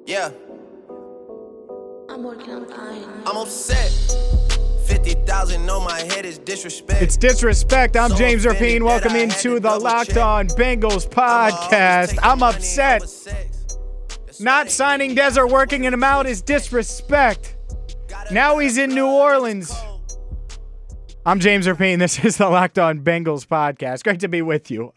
Yeah, I'm working on buying. I'm upset. 50,000 on my head is disrespect. It's disrespect. I'm So James offended Rapine. Welcome that I had into to the double Locked check. On Bengals podcast. I'm upset. Not signing Dez or working him out is disrespect. Now he's in New Orleans. I'm James Rapine. This is the Locked On Bengals podcast. Great to be with you.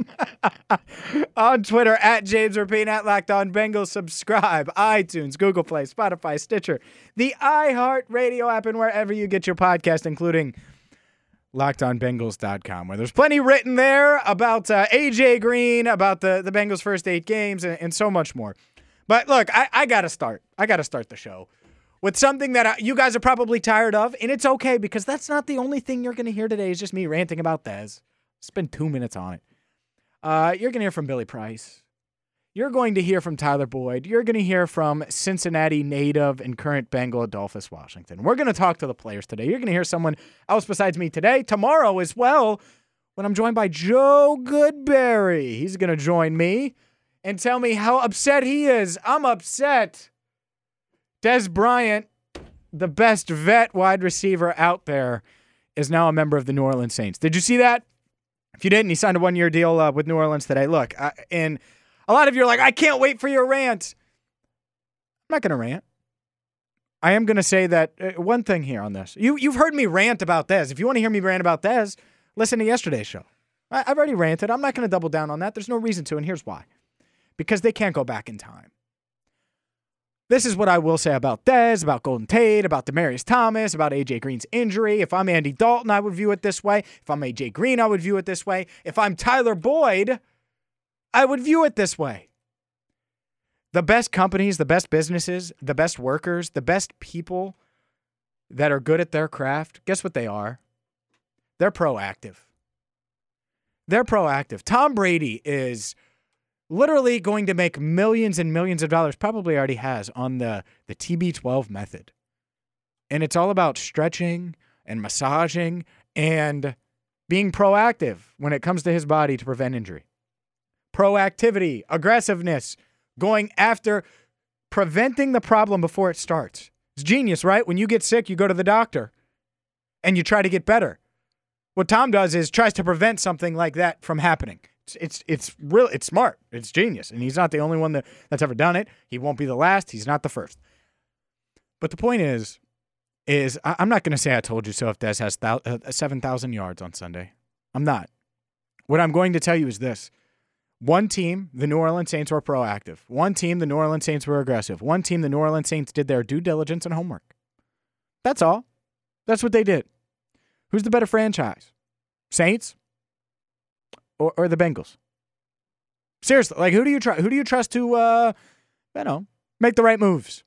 On Twitter, at James Rapine, at Locked On Bengals. Subscribe, iTunes, Google Play, Spotify, Stitcher, the iHeartRadio app, and wherever you get your podcast, including LockedOnBengals.com, where there's plenty written there about A.J. Green, about the Bengals' first 8 games, and so much more. But look, I got to start. I got to start the show with something that you guys are probably tired of, and it's okay because that's not the only thing you're going to hear today is just me ranting about Dez. Spend 2 minutes on it. You're going to hear from Billy Price. You're going to hear from Tyler Boyd. You're going to hear from Cincinnati native and current Bengal Adolphus Washington. We're going to talk to the players today. You're going to hear someone else besides me today, tomorrow as well, when I'm joined by Joe Goodberry. He's going to join me and tell me how upset he is. I'm upset. Dez Bryant, the best vet wide receiver out there, is now a member of the New Orleans Saints. Did you see that? If you didn't, he signed a 1-year deal with New Orleans today. Look, and a lot of you are like, I can't wait for your rant. I'm not going to rant. I am going to say that one thing here on this. You've heard me rant about Dez. If you want to hear me rant about Dez, listen to yesterday's show. I've already ranted. I'm not going to double down on that. There's no reason to, and here's why. Because they can't go back in time. This is what I will say about Dez, about Golden Tate, about Demaryius Thomas, about A.J. Green's injury. If I'm Andy Dalton, I would view it this way. If I'm A.J. Green, I would view it this way. If I'm Tyler Boyd, I would view it this way. The best companies, the best businesses, the best workers, the best people that are good at their craft, guess what they are? They're proactive. They're proactive. Tom Brady is literally going to make millions and millions of dollars, probably already has, on the TB12 method. And it's all about stretching and massaging and being proactive when it comes to his body to prevent injury. Proactivity, aggressiveness, going after preventing the problem before it starts. It's genius, right? When you get sick, you go to the doctor and you try to get better. What Tom does is tries to prevent something like that from happening. It's real. It's smart. It's genius. And he's not the only one that's ever done it. He won't be the last. He's not the first. But the point is I'm not going to say I told you so if Dez has 7,000 yards on Sunday. I'm not. What I'm going to tell you is this. One team, the New Orleans Saints, were proactive. One team, the New Orleans Saints, were aggressive. One team, the New Orleans Saints, did their due diligence and homework. That's all. That's what they did. Who's the better franchise? Saints or the Bengals? Seriously, like who do you trust to make the right moves?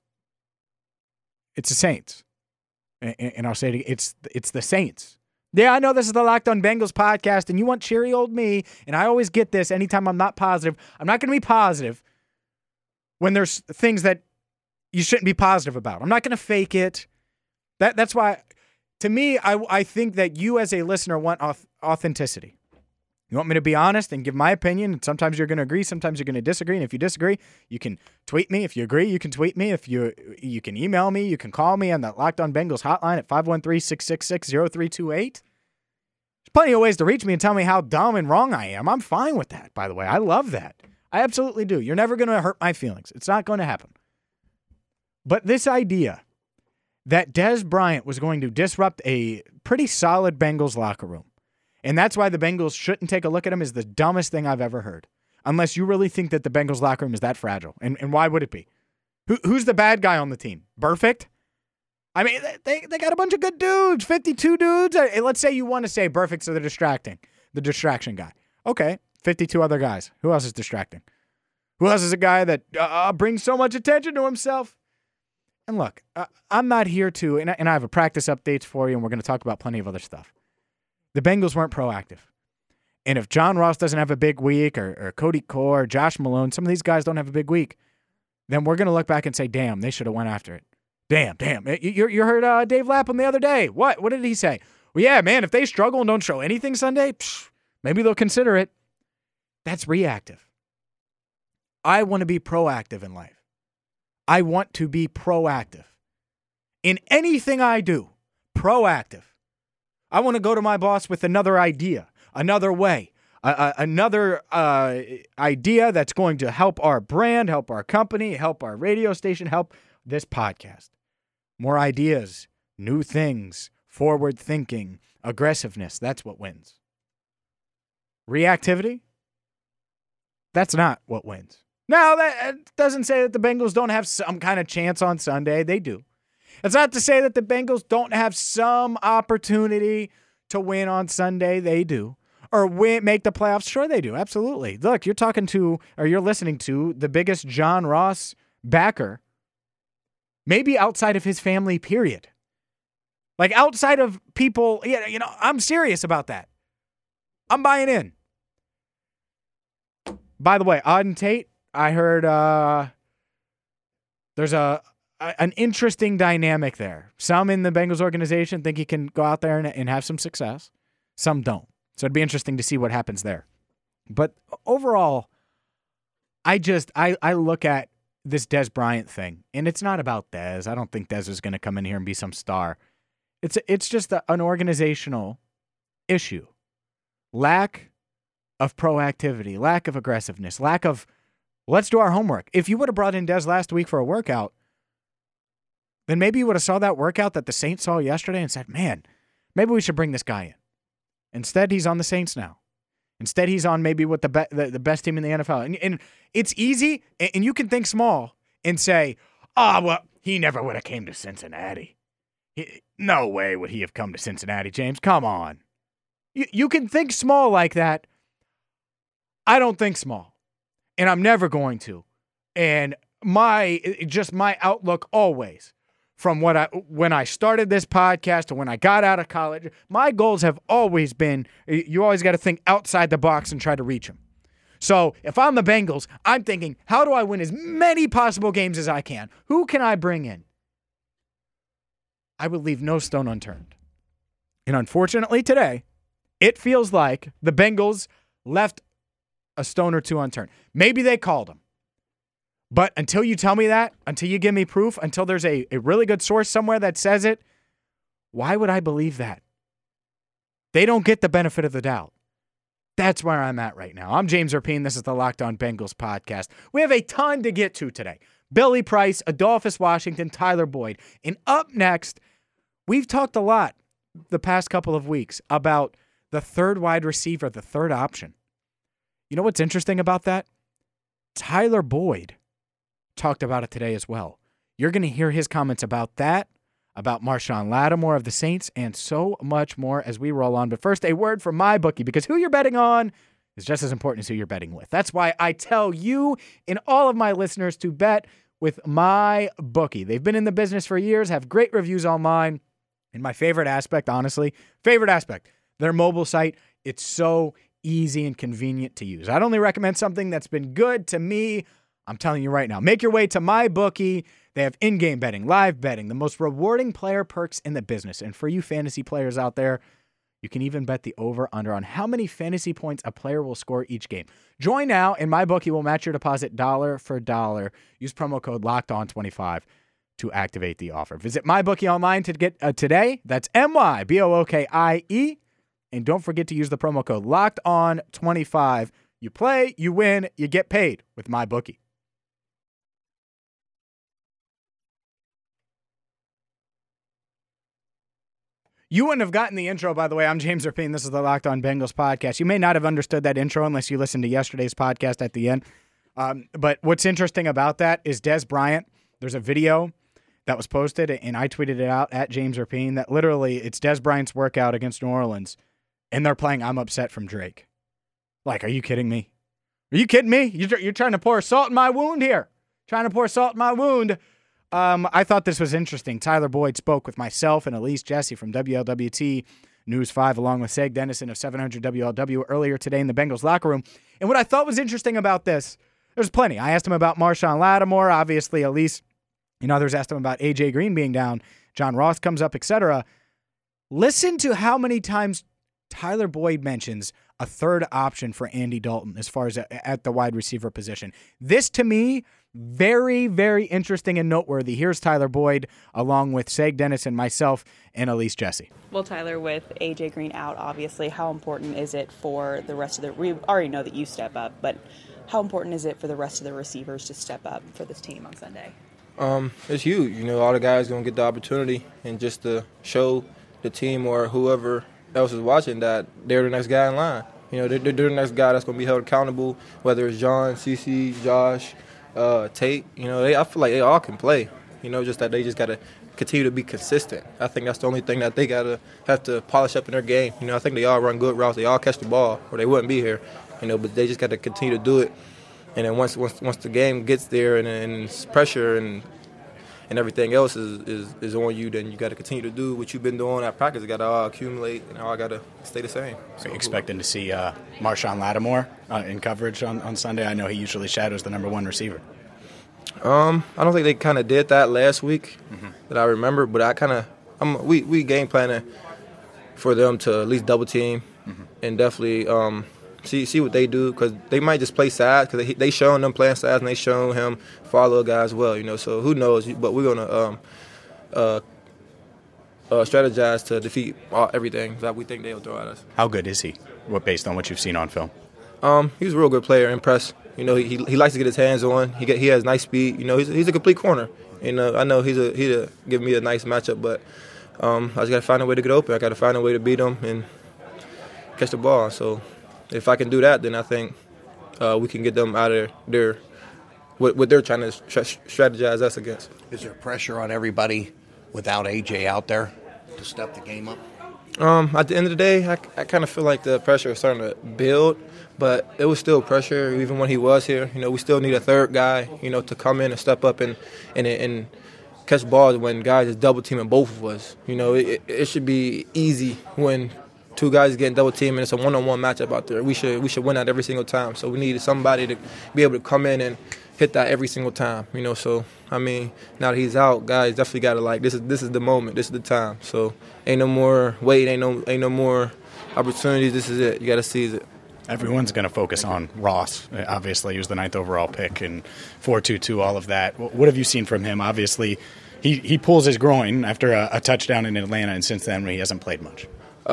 It's the Saints. And I'll say it again, it's the Saints. Yeah, I know this is the Locked On Bengals podcast, and you want cheery old me, and I always get this anytime I'm not positive. I'm not going to be positive when there's things that you shouldn't be positive about. I'm not going to fake it. That's why, to me, I think that you as a listener want authenticity. You want me to be honest and give my opinion, and sometimes you're going to agree, sometimes you're going to disagree, and if you disagree, you can tweet me. If you agree, you can tweet me. If you can email me, you can call me on the Locked On Bengals hotline at 513-666-0328. There's plenty of ways to reach me and tell me how dumb and wrong I am. I'm fine with that, by the way. I love that. I absolutely do. You're never going to hurt my feelings. It's not going to happen. But this idea that Dez Bryant was going to disrupt a pretty solid Bengals locker room, and that's why the Bengals shouldn't take a look at him, is the dumbest thing I've ever heard. Unless you really think that the Bengals locker room is that fragile. And why would it be? Who's the bad guy on the team? Burfict? I mean, they got a bunch of good dudes, 52 dudes. Let's say you want to say Burfict's the distraction guy. Okay, 52 other guys. Who else is distracting? Who else is a guy that brings so much attention to himself? And look, I'm not here to, and I have a practice updates for you, and we're going to talk about plenty of other stuff. The Bengals weren't proactive. And if John Ross doesn't have a big week, or Cody Core, or Josh Malone, some of these guys don't have a big week, then we're going to look back and say, damn, they should have went after it. Damn. You heard Dave Lapham the other day. What did he say? Well, yeah, man, if they struggle and don't show anything Sunday, maybe they'll consider it. That's reactive. I want to be proactive in life. I want to be proactive. In anything I do, proactive. I want to go to my boss with another idea, another way, another idea that's going to help our brand, help our company, help our radio station, help this podcast. More ideas, new things, forward thinking, aggressiveness. That's what wins. Reactivity? That's not what wins. Now, that doesn't say that the Bengals don't have some kind of chance on Sunday. They do. It's not to say that the Bengals don't have some opportunity to win on Sunday. They do. Or make the playoffs. Sure, they do. Absolutely. Look, you're listening to the biggest John Ross backer, maybe outside of his family, period. Like outside of people, I'm serious about that. I'm buying in. By the way, Auden Tate, I heard there's an interesting dynamic there. Some in the Bengals organization think he can go out there and have some success. Some don't. So it'd be interesting to see what happens there. But overall, I look at this Dez Bryant thing, and it's not about Dez. I don't think Dez is going to come in here and be some star. It's just an organizational issue. Lack of proactivity, lack of aggressiveness, lack of let's do our homework. If you would have brought in Dez last week for a workout, then maybe you would have saw that workout that the Saints saw yesterday and said, man, maybe we should bring this guy in. Instead, he's on the Saints now. Instead, he's on maybe with the best team in the NFL. And it's easy, and you can think small and say, well, he never would have came to Cincinnati. No way would he have come to Cincinnati, James. Come on. You can think small like that. I don't think small, and I'm never going to. And my outlook always, from when I started this podcast to when I got out of college, my goals have always been, you always got to think outside the box and try to reach them. So if I'm the Bengals, I'm thinking, how do I win as many possible games as I can? Who can I bring in? I would leave no stone unturned. And unfortunately today, it feels like the Bengals left a stone or two unturned. Maybe they called him. But until you tell me that, until you give me proof, until there's a really good source somewhere that says it, why would I believe that? They don't get the benefit of the doubt. That's where I'm at right now. I'm James Rapien. This is the Locked On Bengals podcast. We have a ton to get to today. Billy Price, Adolphus Washington, Tyler Boyd. And up next, we've talked a lot the past couple of weeks about the third wide receiver, the third option. You know what's interesting about that? Tyler Boyd talked about it today as well. You're going to hear his comments about that, about Marshawn Lattimore of the Saints, and so much more as we roll on. But first, a word from MyBookie, because who you're betting on is just as important as who you're betting with. That's why I tell you and all of my listeners to bet with MyBookie. They've been in the business for years, have great reviews online, and my favorite aspect, their mobile site. It's so easy and convenient to use. I'd only recommend something that's been good to me. I'm telling you right now, make your way to MyBookie. They have in-game betting, live betting, the most rewarding player perks in the business. And for you fantasy players out there, you can even bet the over-under on how many fantasy points a player will score each game. Join now, and MyBookie will match your deposit dollar for dollar. Use promo code LOCKEDON25 to activate the offer. Visit MyBookie online to get today. That's MyBookie. And don't forget to use the promo code LOCKEDON25. You play, you win, you get paid with MyBookie. You wouldn't have gotten the intro, by the way. I'm James Rapien. This is the Locked On Bengals podcast. You may not have understood that intro unless you listened to yesterday's podcast at the end. But what's interesting about that is Dez Bryant. There's a video that was posted, and I tweeted it out at James Rapien, that literally it's Dez Bryant's workout against New Orleans, and they're playing I'm Upset from Drake. Like, are you kidding me? Are you kidding me? You're trying to pour salt in my wound here. Trying to pour salt in my wound. I thought this was interesting. Tyler Boyd spoke with myself and Elise Jesse from WLWT News 5, along with Seg Dennison of 700 WLW earlier today in the Bengals locker room. And what I thought was interesting about this, there's plenty. I asked him about Marshawn Lattimore. Obviously, Elise and others asked him about AJ Green being down. John Ross comes up, etc. Listen to how many times Tyler Boyd mentions a third option for Andy Dalton as far as at the wide receiver position. This, to me, very, very interesting and noteworthy. Here's Tyler Boyd along with Seg Dennis and myself and Elise Jesse. Well, Tyler, with A.J. Green out, obviously, how important is it for the rest of the – we already know that you step up, but how important is it for the rest of the receivers to step up for this team on Sunday? It's huge. You know, all the guys going to get the opportunity and just to show the team or whoever else is watching that they're the next guy in line. You know, they're the next guy that's going to be held accountable, whether it's John, CeCe, Josh, Tate. You know, I feel like they all can play. You know, just that they just got to continue to be consistent. I think that's the only thing that they have to polish up in their game. You know, I think they all run good routes. They all catch the ball, or they wouldn't be here. You know, but they just got to continue to do it. And then once the game gets there and it's pressure and everything else is on you, then you got to continue to do what you've been doing at practice. You got to all accumulate, and all got to stay the same. So, are you expecting to see Marshawn Lattimore in coverage on Sunday? I know he usually shadows the number one receiver. I don't think they kind of did that last week that I remember, but we game planning for them to at least double team and definitely see what they do, because they might just play sides, because they showing them playing sides and they showing him follow a guy as well, you know. So who knows? But we're gonna strategize to defeat everything that we think they'll throw at us. How good is he? Based on what you've seen on film? He's a real good player. Impressed. You know, he likes to get his hands on. He has nice speed. You know, he's a complete corner. You know, I know he'd give me a nice matchup, but I just got to find a way to get open. I got to find a way to beat him and catch the ball. So if I can do that, then I think we can get them out of their what they're trying to strategize us against. Is there pressure on everybody without AJ out there to step the game up? At the end of the day, I kind of feel like the pressure is starting to build, but it was still pressure even when he was here. You know, we still need a third guy, you know, to come in and step up and catch balls when guys is double teaming both of us. You know, it should be easy when two guys getting double teamed and it's a one-on-one matchup out there. We should win that every single time. So we needed somebody to be able to come in and hit that every single time. You know, so I mean, now that he's out, guys definitely got to this is the moment, this is the time. So ain't no more wait, ain't no more opportunities. This is it. You got to seize it. Everyone's going to focus on Ross. Obviously, he was the 9th overall pick and 4.22, all of that. What have you seen from him? Obviously, he pulls his groin after a touchdown in Atlanta, and since then he hasn't played much.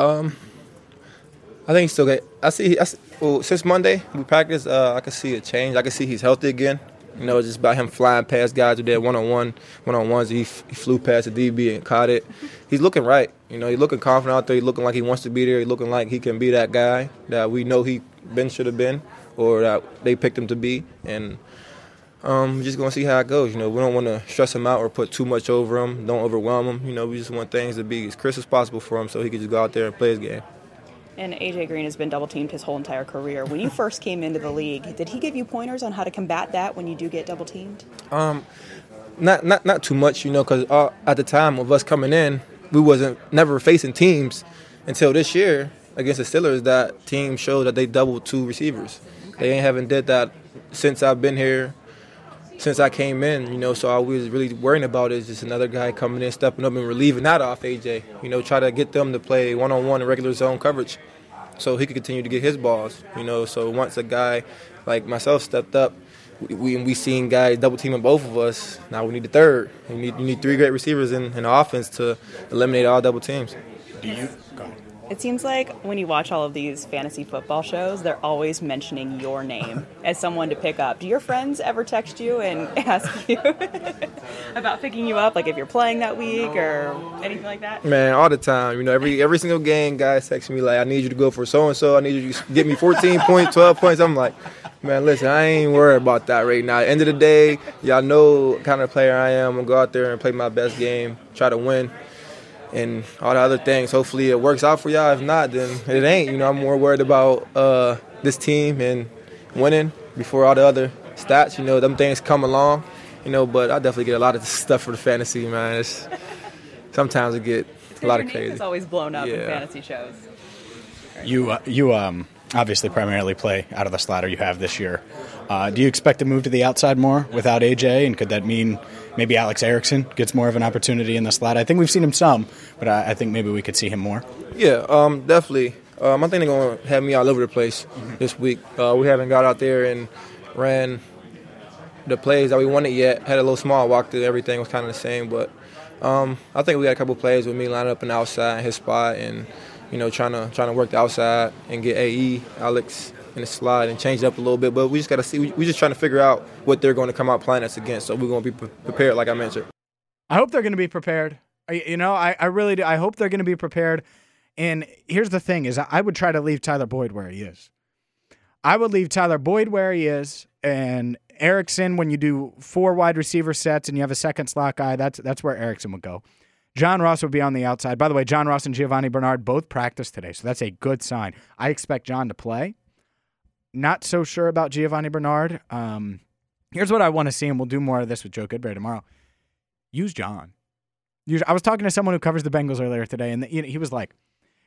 I think he's still good. Since Monday we practiced, I can see a change. I can see he's healthy again. You know, just by him flying past guys who did one-on-ones. He flew past the DB and caught it. He's looking right. You know, he's looking confident out there. He's looking like he wants to be there. He's looking like he can be that guy that we know he should have been, or that they picked him to be. And we're just going to see how it goes. You know, we don't want to stress him out or put too much over him. Don't overwhelm him. You know, we just want things to be as crisp as possible for him so he can just go out there and play his game. And A.J. Green has been double-teamed his whole entire career. When you first came into the league, did he give you pointers on how to combat that when you do get double-teamed? Not too much, you know, because at the time of us coming in, we wasn't never facing teams until this year against the Steelers. That team showed that they doubled 2 receivers. They haven't did that since I've been here, since I came in, you know, so all we was really worrying about is just another guy coming in, stepping up and relieving that off AJ. You know, try to get them to play one-on-one in regular zone coverage so he could continue to get his balls, you know. So once a guy like myself stepped up, we seen guys double teaming both of us. Now we need a third. You need 3 great receivers in the offense to eliminate all double teams. Do you go ahead. It seems like when you watch all of these fantasy football shows, they're always mentioning your name as someone to pick up. Do your friends ever text you and ask you about picking you up, like if you're playing that week or anything like that? Man, all the time. You know, every single game, guys text me like, I need you to go for so-and-so. I need you to get me 14 points, 12 points. I'm like, man, listen, I ain't worried about that right now. At the end of the day, y'all know what kind of player I am. I'm going to go out there and play my best game, try to win. And all the other things, hopefully it works out for y'all. If not, then it ain't. You know, I'm more worried about this team and winning before all the other stats. You know, them things come along. You know, but I definitely get a lot of stuff for the fantasy, man. Sometimes it get a lot of crazy. It's always blown up in fantasy shows. You obviously primarily play out of the slot, or you have this year. Do you expect to move to the outside more without AJ, and could that mean maybe Alex Erickson gets more of an opportunity in the slot? I think we've seen him some, but I think maybe we could see him more. Yeah, definitely. I think they're going to have me all over the place this week. We haven't got out there and ran the plays that we wanted yet. Had a little small walk through. Everything was kind of the same, but I think we got a couple plays with me lining up in the outside in his spot and, trying to work the outside and get Alex in the slide and change it up a little bit. But we just got to see. We just trying to figure out what they're going to come out playing us against. So we're going to be prepared, like I mentioned. I hope they're going to be prepared. I really do. I hope they're going to be prepared. And here's the thing is I would try to leave Tyler Boyd where he is. I would leave Tyler Boyd where he is, and Erickson, when you do 4 wide receiver sets and you have a second slot guy, that's where Erickson would go. John Ross would be on the outside. By the way, John Ross and Giovanni Bernard both practiced today, so that's a good sign. I expect John to play. Not so sure about Giovanni Bernard. Here's what I want to see, and we'll do more of this with Joe Goodberry tomorrow. Use John. I was talking to someone who covers the Bengals earlier today, and he was like,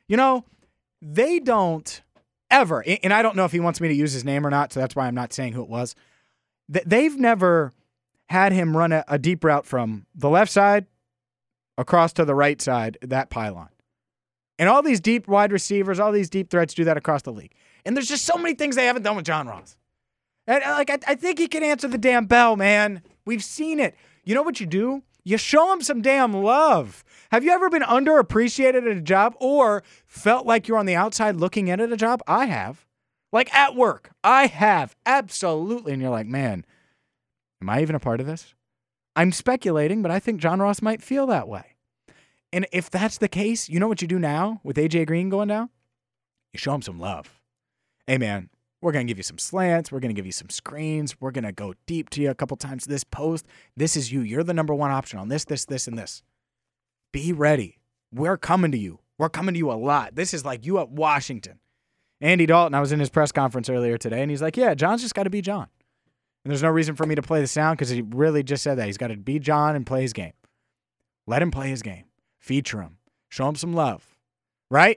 they don't ever, and I don't know if he wants me to use his name or not, so that's why I'm not saying who it was. They've never had him run a deep route from the left side across to the right side, that pylon. And all these deep wide receivers, all these deep threats do that across the league. And there's just so many things they haven't done with John Ross. And I think he can answer the damn bell, man. We've seen it. You know what you do? You show him some damn love. Have you ever been underappreciated at a job or felt like you're on the outside looking in at a job? I have. Like at work. I have. Absolutely. And you're like, man, am I even a part of this? I'm speculating, but I think John Ross might feel that way. And if that's the case, you know what you do now with A.J. Green going down? You show him some love. Hey, man, we're going to give you some slants. We're going to give you some screens. We're going to go deep to you a couple times this post. This is you. You're the number one option on this, and this. Be ready. We're coming to you. We're coming to you a lot. This is like you at Washington. Andy Dalton, I was in his press conference earlier today, and he's like, yeah, John's just got to be John. And there's no reason for me to play the sound because he really just said that. He's got to be John and play his game. Let him play his game. Feature him. Show him some love. Right?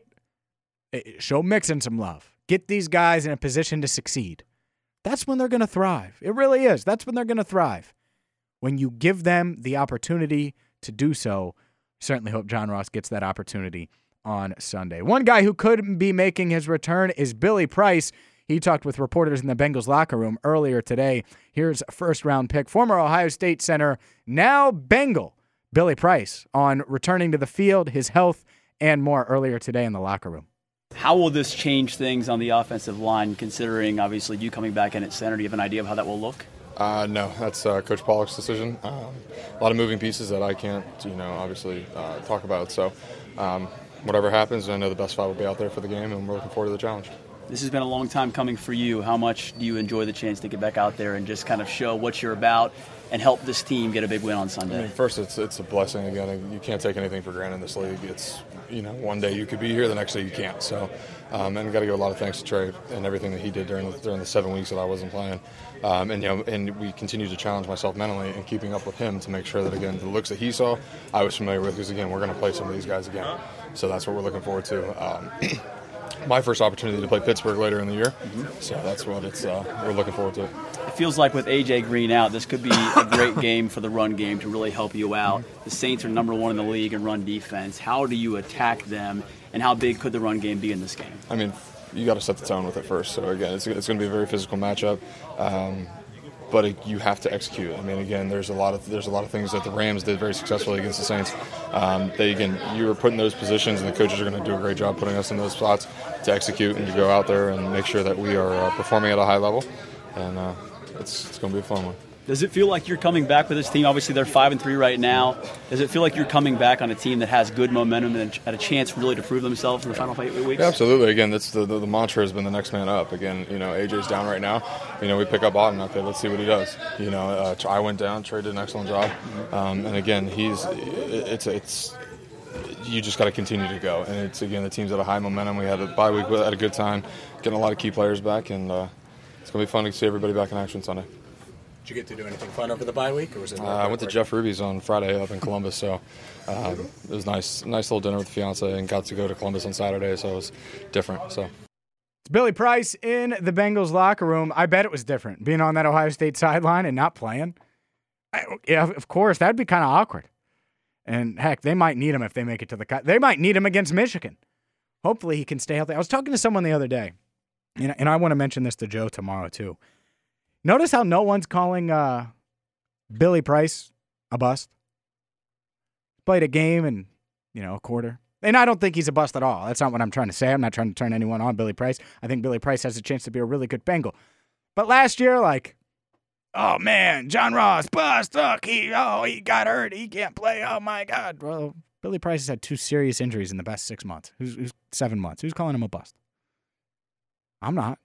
Show Mixon some love. Get these guys in a position to succeed. That's when they're going to thrive. It really is. That's when they're going to thrive. When you give them the opportunity to do so, certainly hope John Ross gets that opportunity on Sunday. One guy who could be making his return is Billy Price. He talked with reporters in the Bengals locker room earlier today. Here's a first-round pick, former Ohio State center, now Bengal, Billy Price, on returning to the field, his health, and more earlier today in the locker room. How will this change things on the offensive line, considering, obviously, you coming back in at center? Do you have an idea of how that will look? No, that's Coach Pollock's decision. A lot of moving pieces that I can't, obviously talk about. So whatever happens, I know the best five will be out there for the game, and we're looking forward to the challenge. This has been a long time coming for you. How much do you enjoy the chance to get back out there and just kind of show what you're about and help this team get a big win on Sunday? I mean, first, it's a blessing. Again, you can't take anything for granted in this league. It's, one day you could be here, the next day you can't. So, and got to give a lot of thanks to Trey and everything that he did during the 7 weeks that I wasn't playing. And we continue to challenge myself mentally and keeping up with him to make sure that, again, the looks that he saw, I was familiar with, because, again, we're going to play some of these guys again. So that's what we're looking forward to. My first opportunity to play Pittsburgh later in the year. So that's what we're looking forward to. It feels like with A.J. Green out, this could be a great game for the run game to really help you out. The Saints are number one in the league in run defense. How do you attack them, and how big could the run game be in this game? I mean, you got to set the tone with it first. So, again, it's going to be a very physical matchup. But you have to execute. I mean, again, there's a lot of things that the Rams did very successfully against the Saints. You were put in those positions, and the coaches are going to do a great job putting us in those spots to execute and to go out there and make sure that we are performing at a high level. And it's going to be a fun one. Does it feel like you're coming back with this team? Obviously, they're 5-3 right now. Does it feel like you're coming back on a team that has good momentum and had a chance really to prove themselves in the final 8 weeks? Yeah, absolutely. Again, that's the mantra has been the next man up. Again, AJ's down right now. We pick up Auden out there. Let's see what he does. I went down. Trey did an excellent job. And again, you just got to continue to go. And it's, again, the team's at a high momentum. We had a bye week, had a good time, getting a lot of key players back, and it's going to be fun to see everybody back in action Sunday. Did you get to do anything fun over the bye week, or was it? I went to Jeff Ruby's on Friday up in Columbus, so it was nice little dinner with the fiance, and got to go to Columbus on Saturday, so it was different. So it's Billy Price in the Bengals locker room. I bet it was different being on that Ohio State sideline and not playing. Yeah, of course, that'd be kind of awkward. And heck, they might need him if they make it to the cut. They might need him against Michigan. Hopefully, he can stay healthy. I was talking to someone the other day, and I want to mention this to Joe tomorrow too. Notice how no one's calling Billy Price a bust. Played a game and, a quarter. And I don't think he's a bust at all. That's not what I'm trying to say. I'm not trying to turn anyone on Billy Price. I think Billy Price has a chance to be a really good Bengal. But last year, oh, man, John Ross, bust. Look, he got hurt. He can't play. Oh, my God. Well, Billy Price has had 2 serious injuries in the past 6 months. Who's 7 months? Who's calling him a bust? I'm not.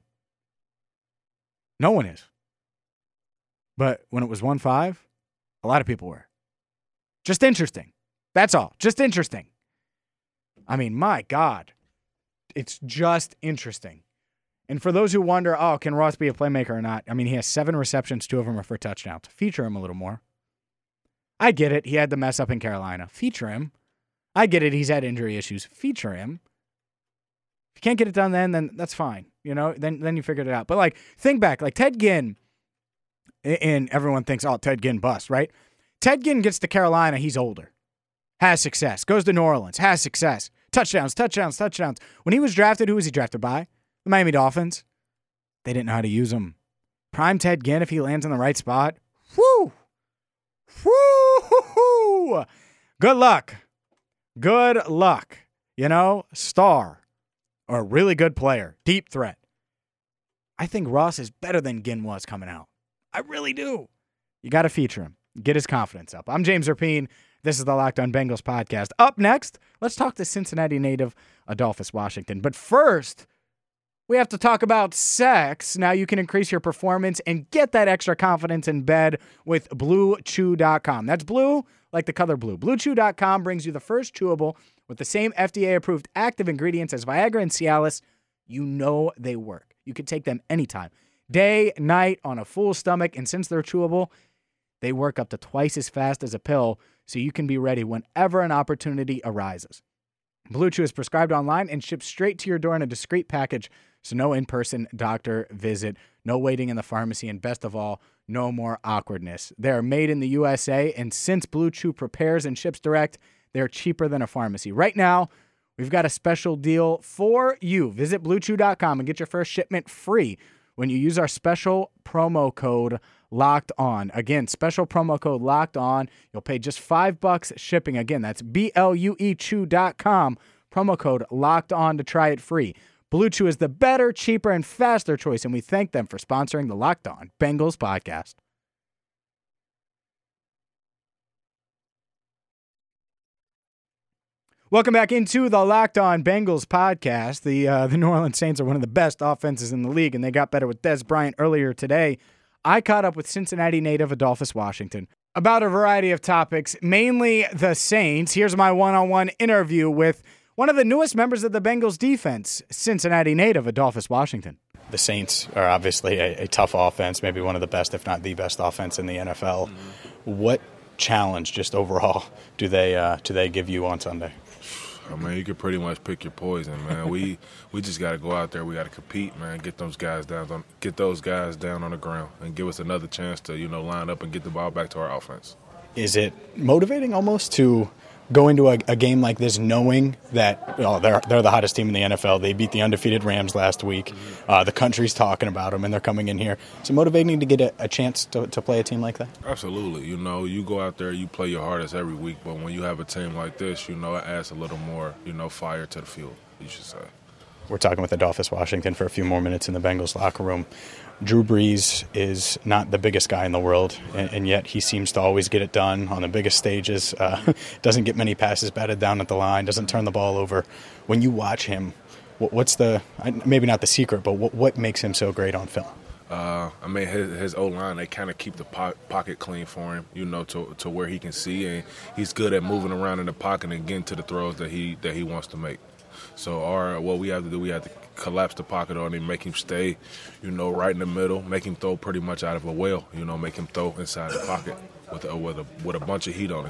No one is. But when it was 1-5, a lot of people were. Just interesting. That's all. Just interesting. I mean, my God. It's just interesting. And for those who wonder, can Ross be a playmaker or not? I mean, he has 7 receptions, 2 of them are for touchdowns. Feature him a little more. I get it. He had the mess up in Carolina. Feature him. I get it. He's had injury issues. Feature him. If you can't get it done then that's fine. Then you figured it out. But, think back. Ted Ginn, and everyone thinks, Ted Ginn bust, right? Ted Ginn gets to Carolina. He's older. Has success. Goes to New Orleans. Has success. Touchdowns. When he was drafted, who was he drafted by? The Miami Dolphins. They didn't know how to use him. Prime Ted Ginn, if he lands in the right spot. Whoo! Whoo! Good luck. Star. Or a really good player. Deep threat. I think Ross is better than Ginn was coming out. I really do. You got to feature him. Get his confidence up. I'm James Rapien. This is the Locked On Bengals podcast. Up next, let's talk to Cincinnati native Adolphus Washington. But first, we have to talk about sex. Now you can increase your performance and get that extra confidence in bed with BlueChew.com. That's blue like the color blue. BlueChew.com brings you the first chewable with the same FDA-approved active ingredients as Viagra and Cialis. You know they work. You can take them anytime, day, night, on a full stomach. And since they're chewable, they work up to twice as fast as a pill, so you can be ready whenever an opportunity arises. Blue Chew is prescribed online and shipped straight to your door in a discreet package, so no in-person doctor visit, no waiting in the pharmacy, and best of all, no more awkwardness. They are made in the USA, and since Blue Chew prepares and ships direct, they're cheaper than a pharmacy. Right now, we've got a special deal for you. Visit BlueChew.com and get your first shipment free when you use our special promo code Locked On. Again, special promo code Locked On. You'll pay just $5 shipping. Again, that's BLUEChew.com. Promo code Locked On to try it free. Blue Chew is the better, cheaper, and faster choice, and we thank them for sponsoring the Locked On Bengals podcast. Welcome back into the Locked On Bengals podcast. The New Orleans Saints are one of the best offenses in the league, and they got better with Dez Bryant earlier today. I caught up with Cincinnati native Adolphus Washington about a variety of topics, mainly the Saints. Here's my one-on-one interview with one of the newest members of the Bengals defense, Cincinnati native Adolphus Washington. The Saints are obviously a tough offense, maybe one of the best, if not the best offense in the NFL. What challenge, just overall, do they give you on Sunday? I mean, you can pretty much pick your poison, man. We just got to go out there. We got to compete, man. Get those guys down on the ground, and give us another chance to line up and get the ball back to our offense. Is it motivating almost to go into a game like this knowing that they're the hottest team in the NFL? They beat the undefeated Rams last week. The country's talking about them, and they're coming in here. Is it motivating to get a chance to play a team like that? Absolutely. You go out there, you play your hardest every week, but when you have a team like this, it adds a little more, fire to the field, you should say. We're talking with Adolphus Washington for a few more minutes in the Bengals locker room. Drew Brees is not the biggest guy in the world, and yet he seems to always get it done on the biggest stages. Doesn't get many passes batted down at the line, doesn't turn the ball over. When you watch him, what's maybe not the secret, but what makes him so great on film? His O-line, they kind of keep the pocket clean for him, to where he can see, and he's good at moving around in the pocket and getting to the throws that he wants to make. So what we have to do, we have to collapse the pocket on him, make him stay, right in the middle, make him throw pretty much out of a well, make him throw inside the pocket with a bunch of heat on him.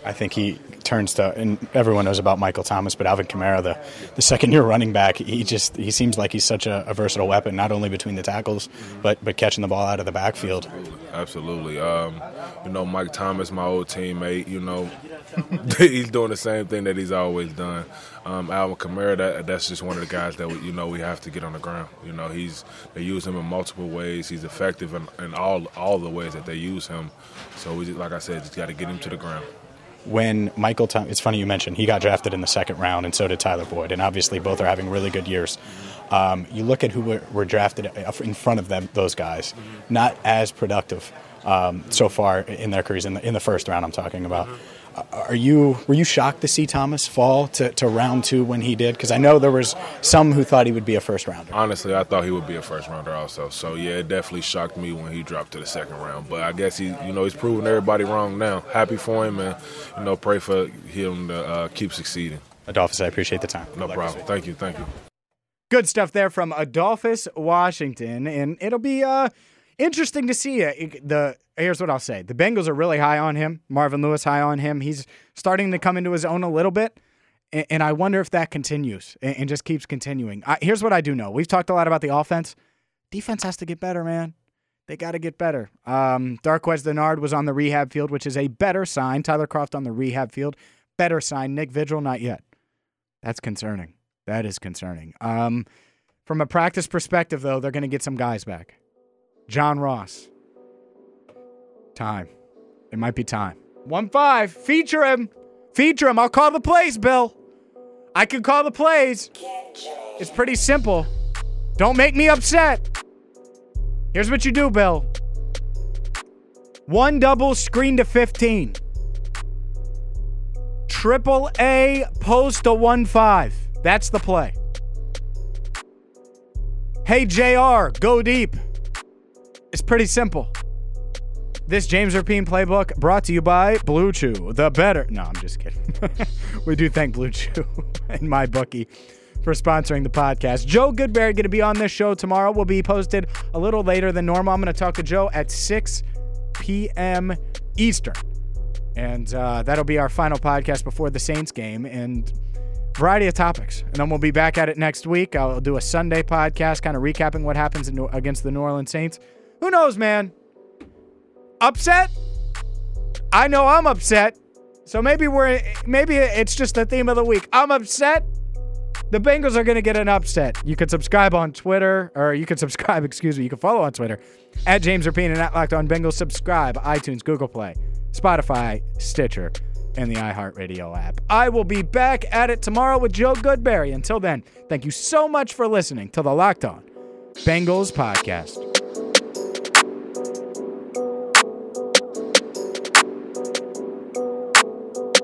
I think he turns to, and everyone knows about Michael Thomas, but Alvin Kamara, the second-year running back, he seems like he's such a versatile weapon, not only between the tackles, but catching the ball out of the backfield. Absolutely. Mike Thomas, my old teammate, he's doing the same thing that he's always done. Alvin Kamara, that's just one of the guys that we have to get on the ground. They use him in multiple ways. He's effective in all the ways that they use him. So we, like I said, just got to get him to the ground. When Michael Thomas, it's funny you mentioned, he got drafted in the second round, and so did Tyler Boyd, and obviously both are having really good years. You look at who were drafted in front of those guys, not as productive so far in their careers, in the first round I'm talking about. Were you shocked to see Thomas fall to round 2 when he did? Because I know there was some who thought he would be a first rounder. Honestly, I thought he would be a first rounder also. So yeah, it definitely shocked me when he dropped to the second round. But I guess he's proving everybody wrong now. Happy for him, and pray for him to keep succeeding. Adolphus, I appreciate the time. No problem. Thank you. Good stuff there from Adolphus Washington, and it'll be interesting to see. Here's what I'll say. The Bengals are really high on him. Marvin Lewis high on him. He's starting to come into his own a little bit, and I wonder if that continues and just keeps continuing. Here's what I do know. We've talked a lot about the offense. Defense has to get better, man. They got to get better. Darqueze Dennard was on the rehab field, which is a better sign. Tyler Kroft on the rehab field, better sign. Nick Vigil, not yet. That's concerning. That is concerning. From a practice perspective, though, they're going to get some guys back. John Ross. Time. It might be time. 1-5. Feature him. Feature him. I'll call the plays, Bill. I can call the plays. It's pretty simple. Don't make me upset. Here's what you do, Bill. 1 double screen to 15. Triple A post to 1-5. That's the play. Hey, JR, go deep. It's pretty simple. This James Rapien playbook brought to you by Blue Chew, the better. No, I'm just kidding. We do thank Blue Chew and MyBookie for sponsoring the podcast. Joe Goodberry going to be on this show tomorrow. Will be posted a little later than normal. I'm going to talk to Joe at 6 p.m. Eastern. And that'll be our final podcast before the Saints game. And variety of topics. And then we'll be back at it next week. I'll do a Sunday podcast kind of recapping what happens against the New Orleans Saints. Who knows, man? Upset? I know I'm upset. So maybe it's just the theme of the week. I'm upset. The Bengals are going to get an upset. You can subscribe on Twitter, or you can follow on Twitter at James Rapien and at Locked On Bengals. Subscribe, iTunes, Google Play, Spotify, Stitcher, and the iHeartRadio app. I will be back at it tomorrow with Joe Goodberry. Until then, thank you so much for listening to the Locked On Bengals podcast.